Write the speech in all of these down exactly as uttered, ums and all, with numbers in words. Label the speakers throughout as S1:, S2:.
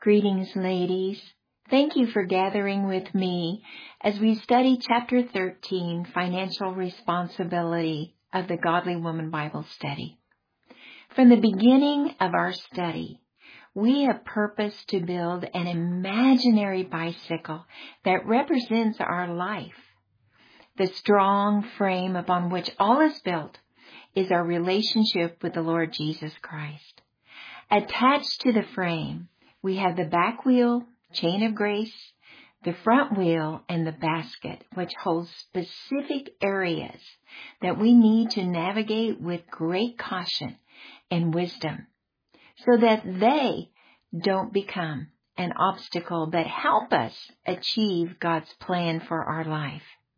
S1: Greetings, ladies. Thank you for gathering with me as we study Chapter thirteen, Financial Responsibility of the Godly Woman Bible Study. From the beginning of our study, we have purposed to build an imaginary bicycle that represents our life. The strong frame upon which all is built is our relationship with the Lord Jesus Christ. Attached to the frame, we have the back wheel, chain of grace, the front wheel, and the basket, which holds specific areas that we need to navigate with great caution and wisdom so that they don't become an obstacle but help us achieve God's plan for our life.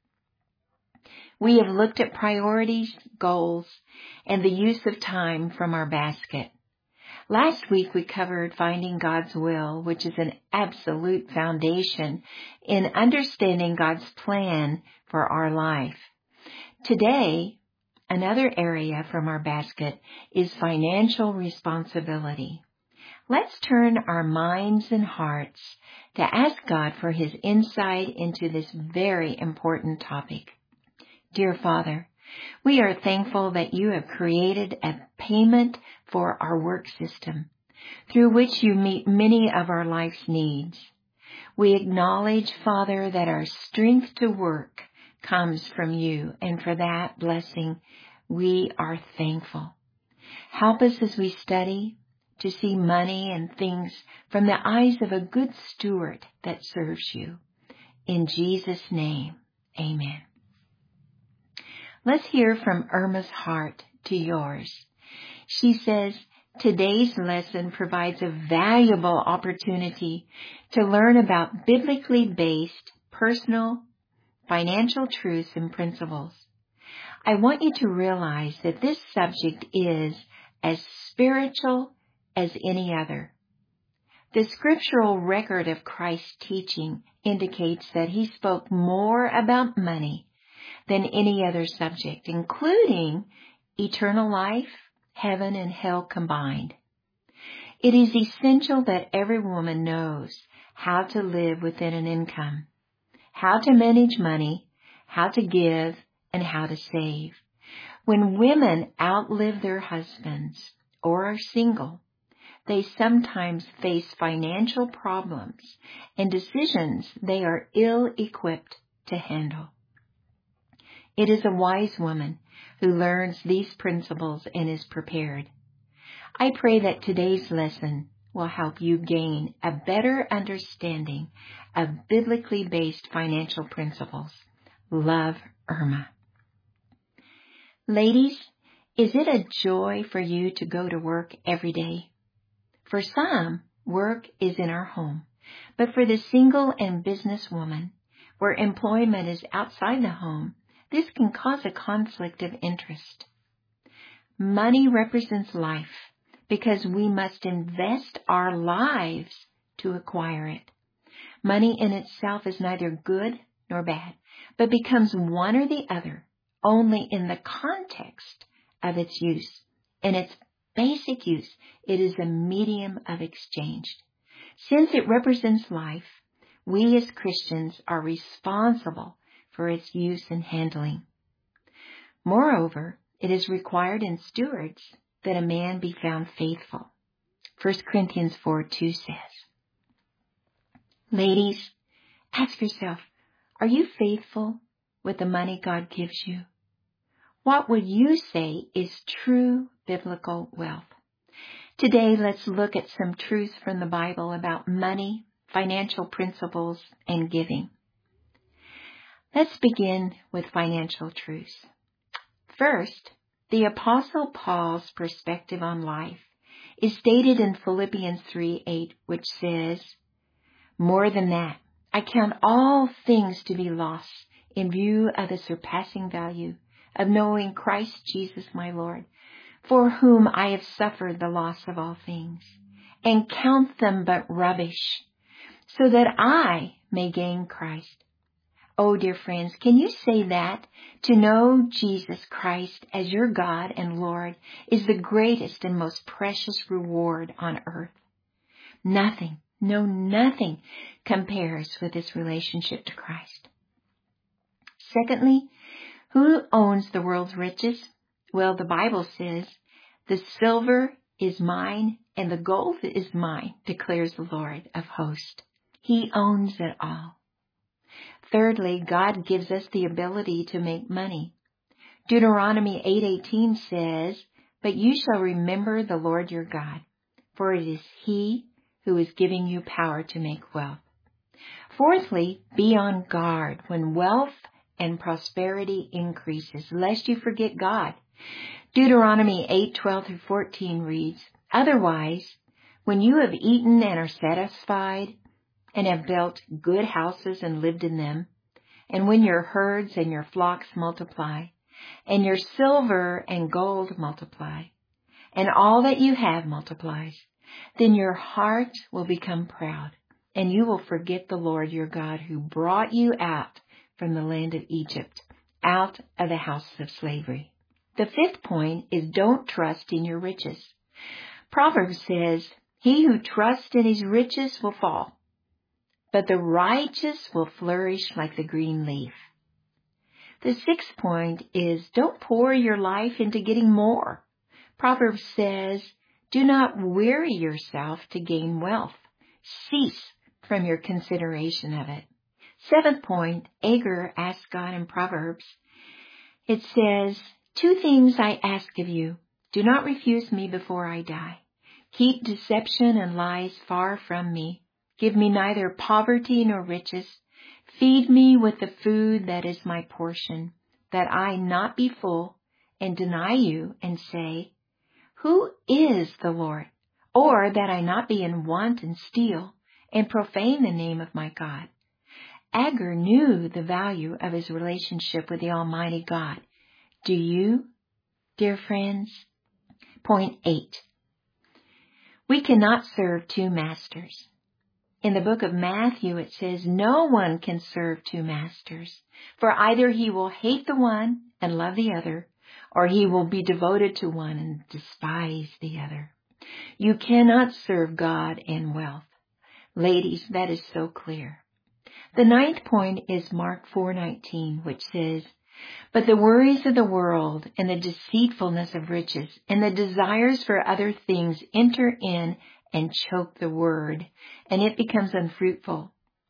S1: We have looked at priorities, goals, and the use of time from our basket. Last week we covered finding God's will, which is an absolute foundation in understanding God's plan for our life. Today, another area from our basket is financial responsibility. Let's turn our minds and hearts to ask God for His insight into this very important topic. Dear Father, we are thankful that you have created a payment for our work system, through which you meet many of our life's needs. We acknowledge, Father, that our strength to work comes from you, and for that blessing, we are thankful. Help us as we study to see money and things from the eyes of a good steward that serves you. In Jesus' name, amen. Let's hear from Irma's heart to yours. She says, today's lesson provides a valuable opportunity to learn about biblically based personal financial truths and principles. I want you to realize that this subject is as spiritual as any other. The scriptural record of Christ's teaching indicates that he spoke more about money than any other subject, including eternal life, heaven, and hell combined. It is essential that every woman knows how to live within an income, how to manage money, how to give, and how to save. When women outlive their husbands or are single, they sometimes face financial problems and decisions they are ill-equipped to handle. It is a wise woman who learns these principles and is prepared. I pray that today's lesson will help you gain a better understanding of biblically based financial principles. Love, Irma. Ladies, is it a joy for you to go to work every day? For some, work is in our home, but for the single and businesswoman, where employment is outside the home, this can cause a conflict of interest. Money represents life because we must invest our lives to acquire it. Money in itself is neither good nor bad, but becomes one or the other only in the context of its use. In its basic use, it is a medium of exchange. Since it represents life, we as Christians are responsible for its use and handling. Moreover, it is required in stewards that a man be found faithful. First Corinthians four two says, ladies, ask yourself, are you faithful with the money God gives you? What would you say is true biblical wealth? Today, let's look at some truths from the Bible about money, financial principles, and giving. Let's begin with financial truths. First, the Apostle Paul's perspective on life is stated in Philippians three eight, which says, more than that, I count all things to be lost in view of the surpassing value of knowing Christ Jesus my Lord, for whom I have suffered the loss of all things, and count them but rubbish, so that I may gain Christ. Oh, dear friends, can you say that? To know Jesus Christ as your God and Lord is the greatest and most precious reward on earth. Nothing No, nothing compares with this relationship to Christ. Secondly, who owns the world's riches? Well, the Bible says, the silver is mine and the gold is mine, declares the Lord of hosts. He owns it all. Thirdly, God gives us the ability to make money. Deuteronomy eight eighteen says, but you shall remember the Lord your God, for it is He who is giving you power to make wealth. Fourthly, be on guard when wealth and prosperity increases, lest you forget God. Deuteronomy eight twelve through fourteen reads, otherwise, when you have eaten and are satisfied, and have built good houses and lived in them, and when your herds and your flocks multiply, and your silver and gold multiply, and all that you have multiplies, then your heart will become proud, and you will forget the Lord your God who brought you out from the land of Egypt, out of the house of slavery. The fifth point is don't trust in your riches. Proverbs says, he who trusts in his riches will fall, but the righteous will flourish like the green leaf. The sixth point is don't pour your life into getting more. Proverbs says, do not weary yourself to gain wealth. Cease from your consideration of it. Seventh point, Agur asked God in Proverbs. It says, two things I ask of you. Do not refuse me before I die. Keep deception and lies far from me. Give me neither poverty nor riches. Feed me with the food that is my portion, that I not be full and deny you and say, who is the Lord? Or that I not be in want and steal and profane the name of my God. Agur knew the value of his relationship with the Almighty God. Do you, dear friends? Point eight. We cannot serve two masters. In the book of Matthew, it says, no one can serve two masters, for either he will hate the one and love the other, or he will be devoted to one and despise the other. You cannot serve God and wealth. Ladies, that is so clear. The ninth point is Mark four nineteen, which says, but the worries of the world and the deceitfulness of riches and the desires for other things enter in and choke the word, and it becomes unfruitful.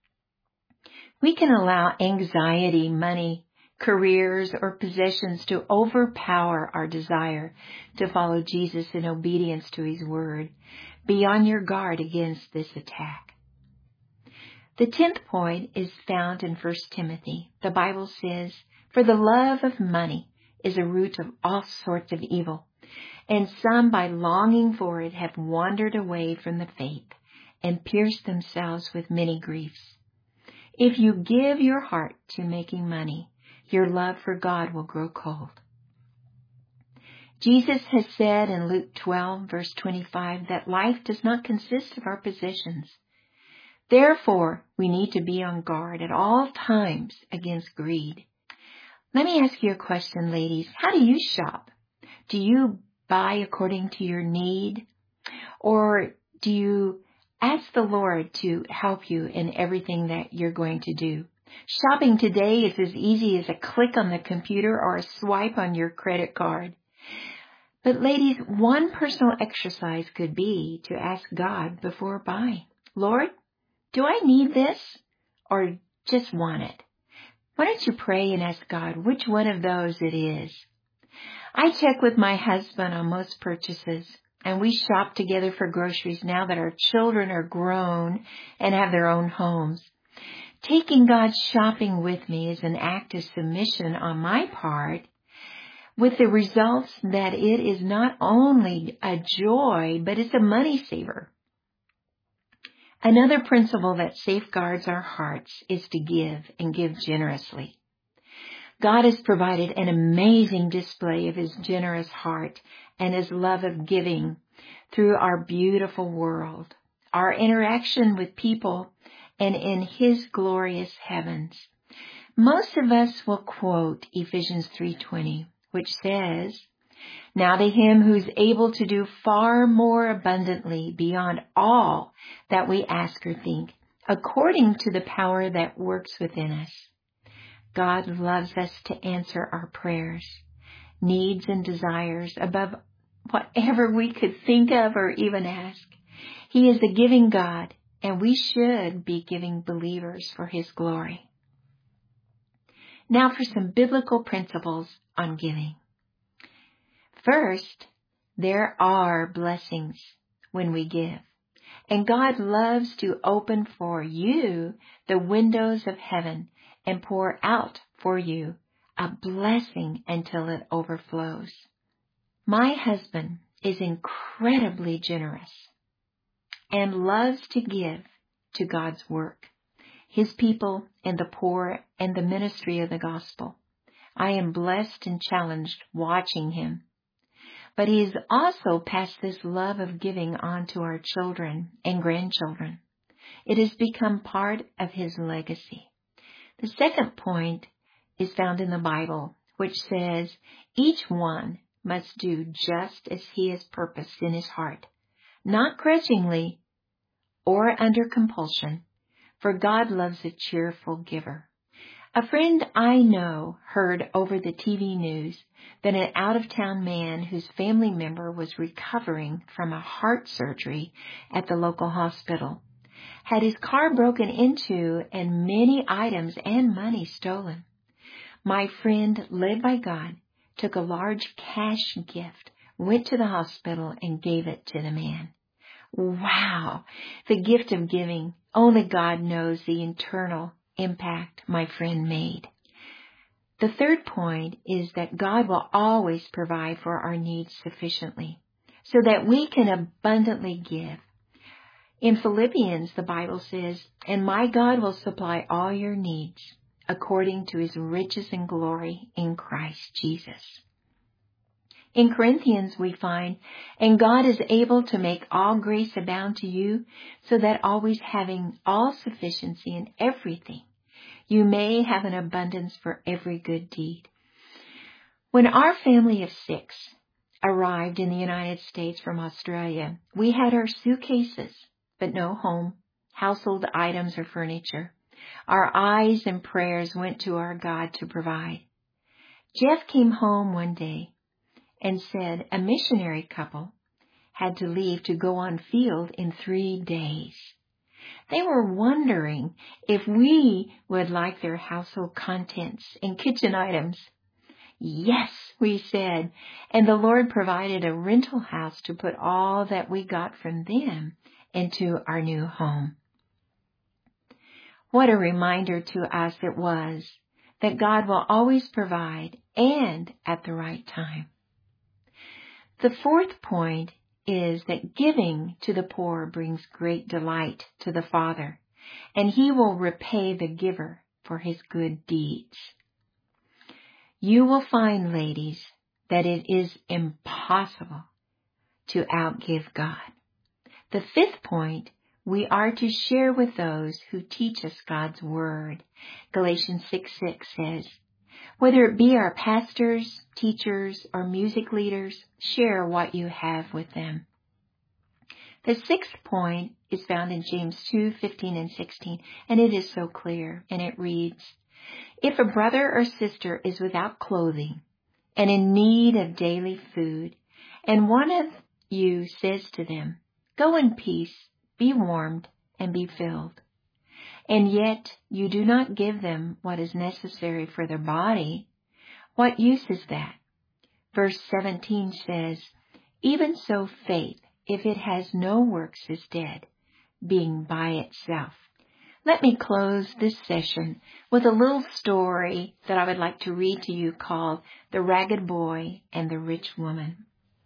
S1: We can allow anxiety, money, careers, or possessions to overpower our desire to follow Jesus in obedience to His word. Be on your guard against this attack. The tenth point is found in First Timothy. The Bible says, for the love of money is a root of all sorts of evil, and some by longing for it have wandered away from the faith and pierced themselves with many griefs. If you give your heart to making money, your love for God will grow cold. Jesus has said in Luke twelve, verse twenty-five, that life does not consist of our possessions. Therefore, we need to be on guard at all times against greed. Let me ask you a question, ladies. How do you shop? Do you buy according to your need? Or do you ask the Lord to help you in everything that you're going to do? Shopping today is as easy as a click on the computer or a swipe on your credit card. But ladies, one personal exercise could be to ask God before buying. Lord, do I need this or just want it? Why don't you pray and ask God which one of those it is? I check with my husband on most purchases, and we shop together for groceries now that our children are grown and have their own homes. Taking God shopping with me is an act of submission on my part, with the results that it is not only a joy, but it's a money saver. Another principle that safeguards our hearts is to give and give generously. God has provided an amazing display of His generous heart and His love of giving through our beautiful world, our interaction with people, and in His glorious heavens. Most of us will quote Ephesians three twenty, which says, Now to him who's able to do far more abundantly beyond all that we ask or think, according to the power that works within us. God loves us to answer our prayers, needs and desires above whatever we could think of or even ask. He is a giving God, and we should be giving believers for his glory. Now for some biblical principles on giving. First, there are blessings when we give, and God loves to open for you the windows of heaven and pour out for you a blessing until it overflows. My husband is incredibly generous and loves to give to God's work, his people and the poor and the ministry of the gospel. I am blessed and challenged watching him. But he has also passed this love of giving on to our children and grandchildren. It has become part of his legacy. The second point is found in the Bible, which says, each one must do just as he has purposed in his heart, not grudgingly or under compulsion, for God loves a cheerful giver. A friend I know heard over the T V news that an out-of-town man whose family member was recovering from a heart surgery at the local hospital had his car broken into and many items and money stolen. My friend, led by God, took a large cash gift, went to the hospital, and gave it to the man. Wow! The gift of giving. Only God knows the internal impact my friend made. The third point is that God will always provide for our needs sufficiently so that we can abundantly give. In Philippians, the Bible says, and my God will supply all your needs according to his riches and glory in Christ Jesus. In Corinthians, we find, and God is able to make all grace abound to you, so that always having all sufficiency in everything, you may have an abundance for every good deed. When our family of six arrived in the United States from Australia, we had our suitcases, but no home, household items or furniture. Our eyes and prayers went to our God to provide. Jeff came home one day and said a missionary couple had to leave to go on field in three days. They were wondering if we would like their household contents and kitchen items. Yes, we said, and the Lord provided a rental house to put all that we got from them into our new home. What a reminder to us it was that God will always provide and at the right time. The fourth point is that giving to the poor brings great delight to the Father, and he will repay the giver for his good deeds. You will find, ladies, that it is impossible to outgive God. The fifth point, we are to share with those who teach us God's word. Galatians six six says, whether it be our pastors, teachers, or music leaders, share what you have with them. The sixth point is found in James two fifteen and sixteen, and it is so clear, and it reads, if a brother or sister is without clothing and in need of daily food, and one of you says to them, go in peace, be warmed, and be filled, and yet you do not give them what is necessary for their body, what use is that? Verse seventeen says, even so faith, if it has no works, is dead, being by itself. Let me close this session with a little story that I would like to read to you called The Ragged Boy and the Rich Woman.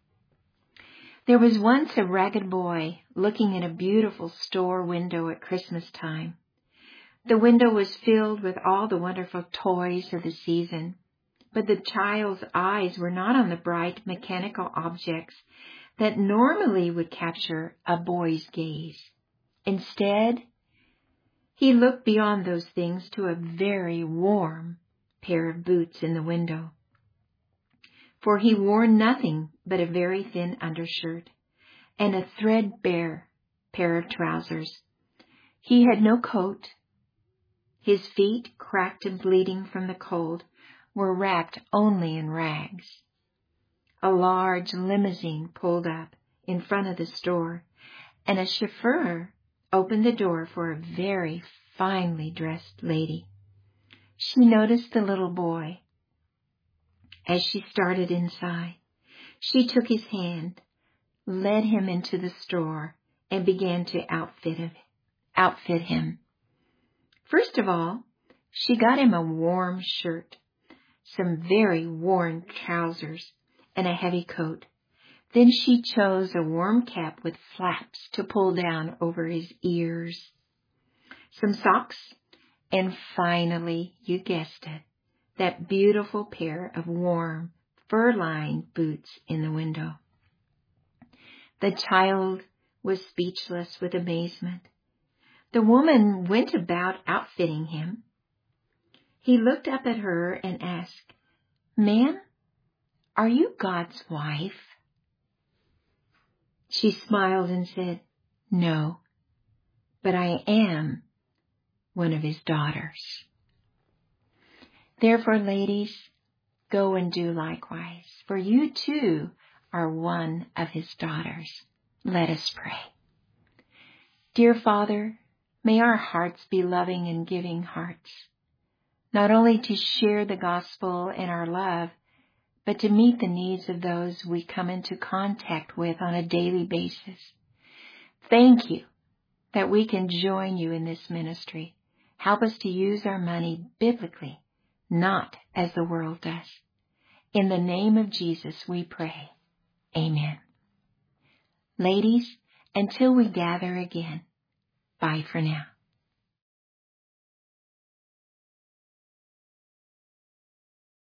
S1: There was once a ragged boy looking in a beautiful store window at Christmas time. The window was filled with all the wonderful toys of the season, but the child's eyes were not on the bright mechanical objects that normally would capture a boy's gaze. Instead, he looked beyond those things to a very warm pair of boots in the window. for he wore nothing but a very thin undershirt and a threadbare pair of trousers. He had no coat. His feet, cracked and bleeding from the cold, were wrapped only in rags. A large limousine pulled up in front of the store, and a chauffeur opened the door for a very finely dressed lady. She noticed the little boy. As she started inside, she took his hand, led him into the store, and began to outfit him. outfit him. First of all, she got him a warm shirt, some very worn trousers, and a heavy coat. Then she chose a warm cap with flaps to pull down over his ears, some socks, and finally, you guessed it, that beautiful pair of warm, fur-lined boots in the window. The child was speechless with amazement. The woman went about outfitting him. He looked up at her and asked, "Ma'am, are you God's wife?" She smiled and said, "No, but I am one of his daughters." Therefore, ladies, go and do likewise, for you too are one of his daughters. Let us pray. Dear Father, may our hearts be loving and giving hearts, not only to share the gospel in our love, but to meet the needs of those we come into contact with on a daily basis. Thank you that we can join you in this ministry. Help us to use our money biblically, not as the world does. In the name of Jesus we pray. Amen. Ladies, until we gather again, bye for now.